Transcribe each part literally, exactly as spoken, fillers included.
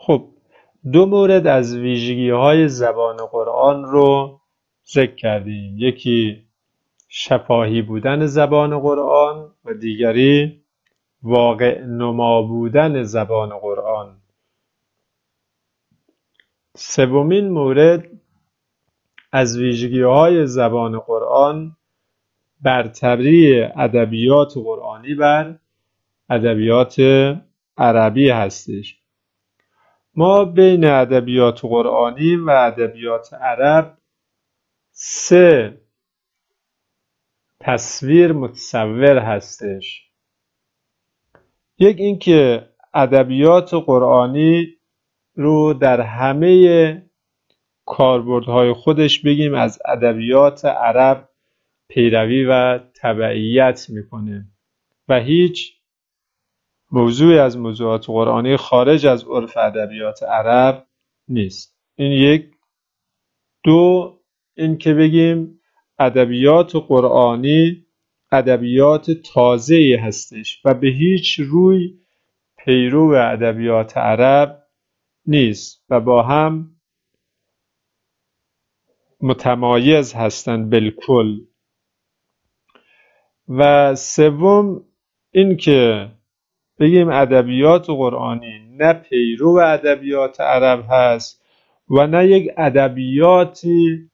خب دو مورد از ویژگی های زبان قرآن رو ذکر کردیم. یکی شفاهی بودن زبان قرآن و دیگری واقع نما بودن زبان قرآن. سومین مورد از ویژگی های زبان قرآن برتری ادبیات قرآنی بر ادبیات عربی هستش. ما بین ادبیات قرآنی و ادبیات عرب سه تصویر متصور هستش. یک اینکه ادبیات قرآنی رو در همه کاربردهای خودش بگیم از ادبیات عرب پیروی و تبعیت میکنه و هیچ موضوعی از موضوعات قرآنی خارج از عرف ادبیات عرب نیست. این یک. دو اینکه بگیم ادبیات قرآنی ادبیات تازه‌ای هستش و به هیچ روی پیرو ادبیات عرب نیست و با هم متمایز هستند بالکل. و سوم اینکه بگیم ادبیات قرآنی نه پیرو ادبیات عرب هست و نه یک ادبیاتی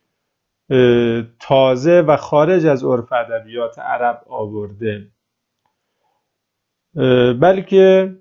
تازه و خارج از عرف ادبیات عرب آورده، بلکه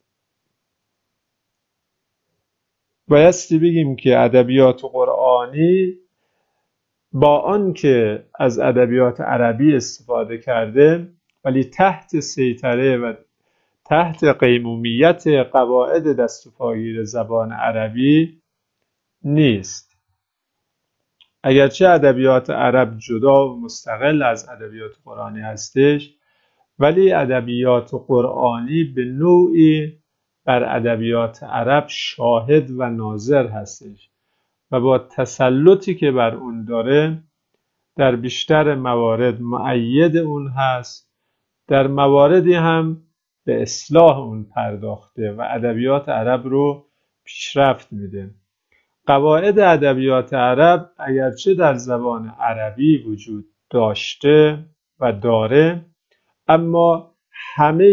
بایستی بگیم که ادبیات قرآنی با آنکه از ادبیات عربی استفاده کرده ولی تحت سیطره و تحت قیمومیت قواعد دست و پاگیر زبان عربی نیست. اگرچه ادبیات عرب جدا و مستقل از ادبیات قرآنی هستش، ولی ادبیات قرآنی به نوعی بر ادبیات عرب شاهد و ناظر هستش و با تسلطی که بر اون داره در بیشتر موارد مؤید اون هست، در مواردی هم به اصلاح اون پرداخته و ادبیات عرب رو پیشرفت میده. قواعد ادبیات عرب اگرچه در زبان عربی وجود داشته و داره، اما همه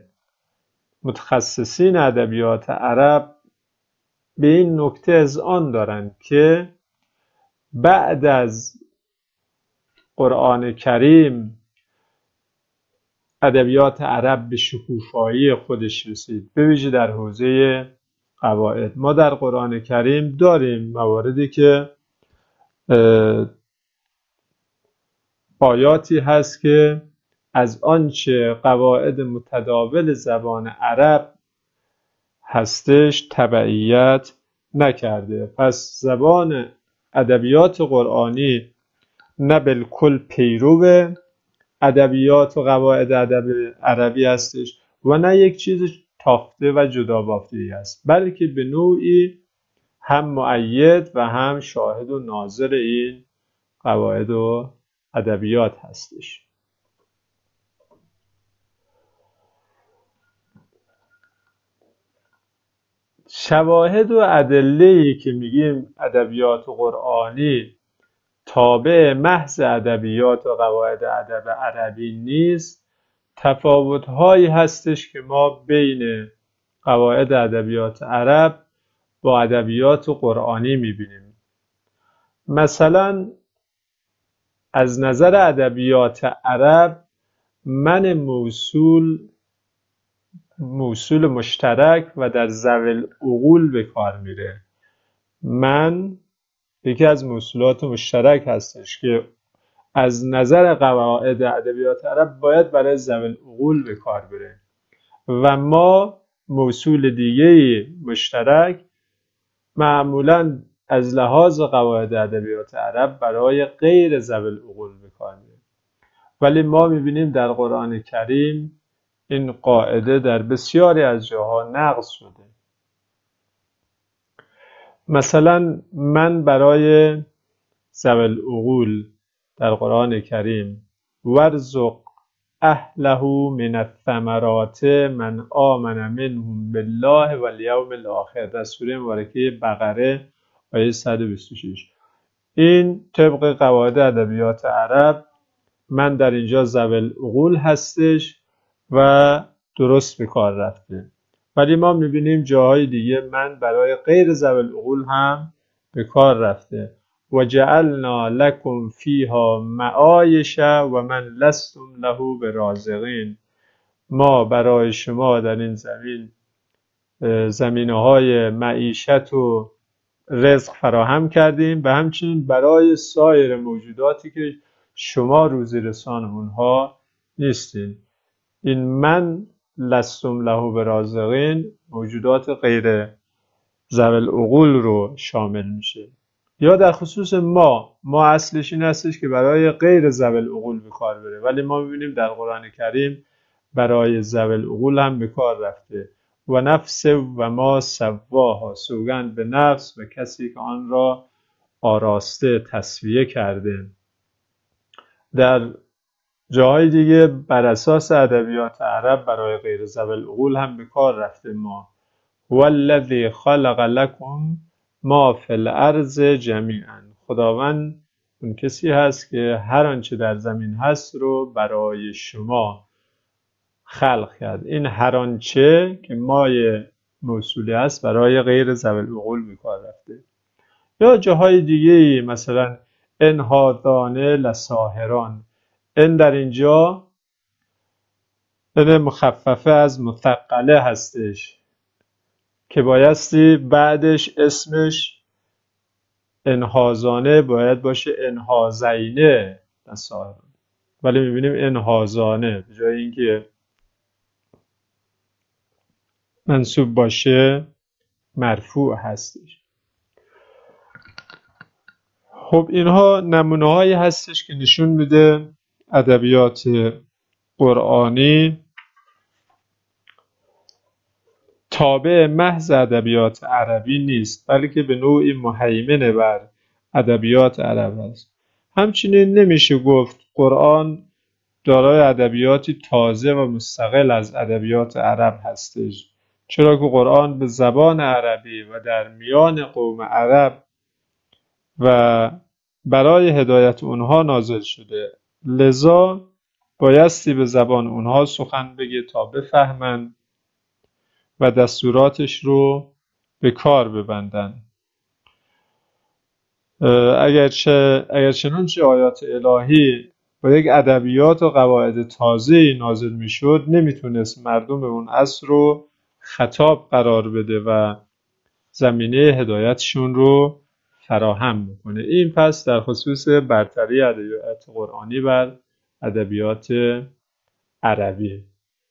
متخصصین ادبیات عرب به این نکته اذعان دارند که بعد از قرآن کریم ادبیات عرب به شکوفایی خودش رسید، به ویژه در حوزه قواعد. ما در قرآن کریم داریم مواردی که آیاتی هست که از آنچه قواعد متداول زبان عرب هستش تبعیت نکرده. پس زبان ادبیات قرآنی نه بالکل پیرو ادبیات و قواعد ادب عربی هستش و نه یک چیز تافته و جدا بافته‌ای است، بلکه به نوعی هم مؤید و هم شاهد و ناظر این قواعد و ادبیات هستش. شواهد و ادله‌ای که میگیم ادبیات قرآنی تابع محض ادبیات و قواعد ادب عربی نیست، تفاوت‌هایی هستش که ما بین قواعد ادبیات عرب با ادبیات قرآنی می‌بینیم. مثلا از نظر ادبیات عرب من موصول موصول مشترک و در ذوی العقول به کار میره. من یکی از موصولات مشترک هستش که از نظر قواعد ادبیات عرب باید برای ذوی العقول به کار بره و ما موصول دیگه مشترک معمولاً از لحاظ قواعد ادبیات عرب برای غیر ذوی العقول به کار میره. ولی ما میبینیم در قرآن کریم این قاعده در بسیاری از جاها نقض شده. مثلا من برای ذوی العقول در قرآن کریم ورزق اهله من الثمرات من آمن منهم بالله والیوم الاخر، در سوره مبارکه بقره آیه صد و بیست و شش. این طبق قواعد ادبیات عرب من در اینجا ذوی العقول هستش و درست به کار رفته، ولی ما میبینیم جاهای دیگه من برای غیر ذوی العقول هم به کار رفته. و جعلنا لکم فیها معایش و من لستم له برازقین، ما برای شما در این زمین زمینه های معیشت و رزق فراهم کردیم و همچنین برای سایر موجوداتی که شما روزی رسان اونها نیستین. این من لستم له برازقین موجودات غیر ذوی العقول رو شامل میشه. یا در خصوص ما ما اصلش این هستش که برای غیر ذوی العقول به کار بره، ولی ما میبینیم در قرآن کریم برای ذوی العقول هم به کار رفته. و نفس و ما سواها، سوگند به نفس و کسی که آن را آراسته تصفیه کرده. در جاهای دیگه بر اساس ادبیات عرب برای غیر ذوی العقول هم به کار رفته. ما والذی خلق لکم ما فی الارض جمیعا، خداوند اون کسی هست که هر آنچه در زمین هست رو برای شما خلق کرد. این هر آنچه که مای موصولی است برای غیر ذوی العقول به کار رفته. یا جاهای دیگه مثلا ان هذان لساحران، ان در اینجا ان مخففه از مثقله هستش که بایستی بعدش اسمش انهازانه باید باشه انهازینه لساحران، ولی میبینیم انهازانه به جای اینکه منصوب باشه مرفوع هستش. خب اینها نمونه هایی هستش که نشون میده ادبیات قرآنی تابع محض ادبیات عربی نیست، بلکه به نوعی مهیمن بر ادبیات عرب است. همچنین نمیشه گفت قرآن دارای ادبیاتی تازه و مستقل از ادبیات عرب هستش، چرا که قرآن به زبان عربی و در میان قوم عرب و برای هدایت اونها نازل شده، لذا بایستی به زبان اونها سخن بگه تا بفهمن و دستوراتش رو به کار ببندن. اگرچه اگر چنانچه آیات الهی با یک ادبیات و قواعد تازه‌ای نازل میشد، نمیتونست مردم اون عصر رو خطاب قرار بده و زمینه هدایتشون رو فراهم میکنه. این پس در خصوص برتری ادبیات قرآنی بر ادبیات عربی.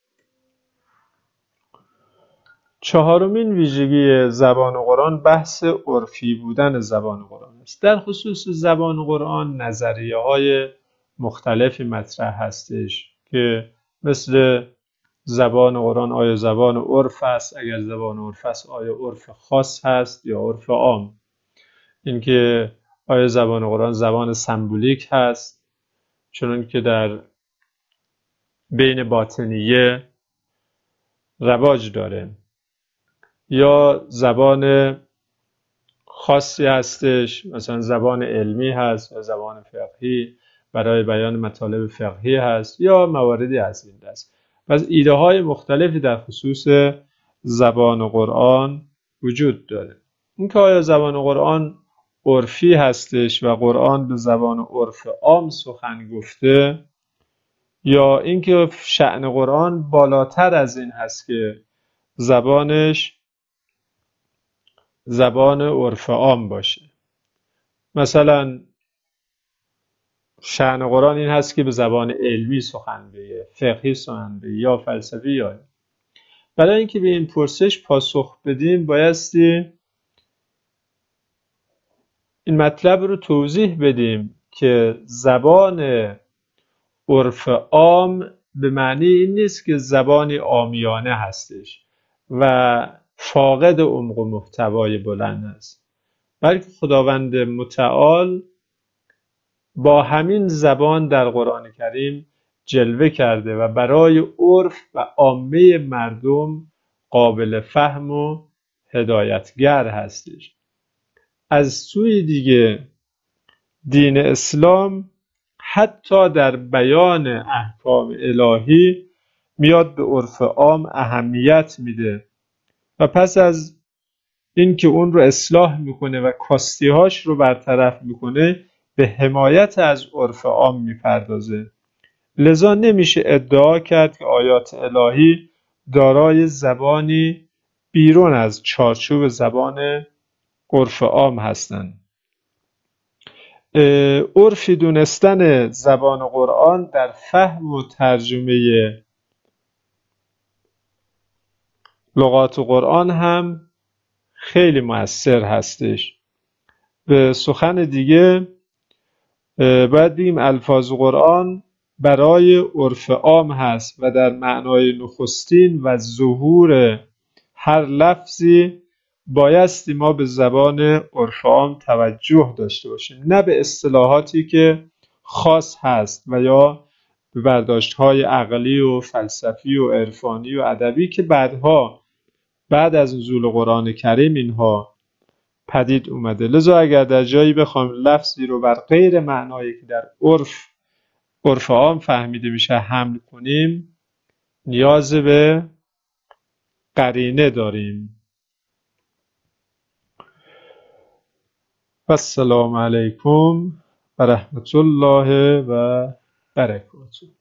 چهارمین ویژگی زبان قرآن بحث عرفی بودن زبان قرآن است. در خصوص زبان قرآن نظریه های مختلفی مطرح هستش که مثل زبان قرآن آیا زبان عرف است، اگر زبان عرف است آیا عرف خاص هست یا عرف عام، اینکه آیا زبان قرآن زبان سمبولیک هست چون که در بین باطنیه رواج داره، یا زبان خاصی هستش مثلا زبان علمی هست یا زبان فقهی برای بیان مطالب فقهی هست یا مواردی از این دست. پس ایده های مختلفی در خصوص زبان قرآن وجود داره. اینکه آیا زبان قرآن عرفی هستش و قرآن به زبان عرف عام سخن گفته، یا اینکه شأن قرآن بالاتر از این هست که زبانش زبان عرف عام باشه. مثلا شأن قرآن این هست که به زبان علمی سخن بگه، فقهی سخن بگه یا فلسفی. یا برای اینکه به این پرسش پاسخ بدیم بایستی این مطلب رو توضیح بدیم که زبان عرف عام به معنی این نیست که زبانی عامیانه هستش و فاقد عمق و محتوای بلند است، بلکه خداوند متعال با همین زبان در قرآن کریم جلوه کرده و برای عرف و عامه مردم قابل فهم و هدایتگر هستش. از سوی دیگه دین اسلام حتی در بیان احکام الهی میاد به عرف عام اهمیت میده و پس از اینکه اون رو اصلاح میکنه و کاستی‌هاش رو برطرف میکنه به حمایت از عرف عام میپردازه. لذا نمیشه ادعا کرد که آیات الهی دارای زبانی بیرون از چارچوب زبان عرف عام هستند. عرفی دونستن زبان قرآن در فهم و ترجمه لغات قرآن هم خیلی مؤثر هستش. به سخن دیگه باید بگیم الفاظ قرآن برای عرف عام هست و در معنای نخستین و ظهور هر لفظی بایستی ما به زبان عرف عام توجه داشته باشیم، نه به اصطلاحاتی که خاص هست و یا به برداشت‌های عقلی و فلسفی و عرفانی و ادبی که بعدها بعد از نزول قرآن کریم اینها پدید اومده. لذا اگر در جایی بخوایم لفظی رو بر غیر معنایی که در عرف عرف عام فهمیده میشه حمل کنیم، نیاز به قرینه داریم. السلام علیکم و رحمت الله و برکاته.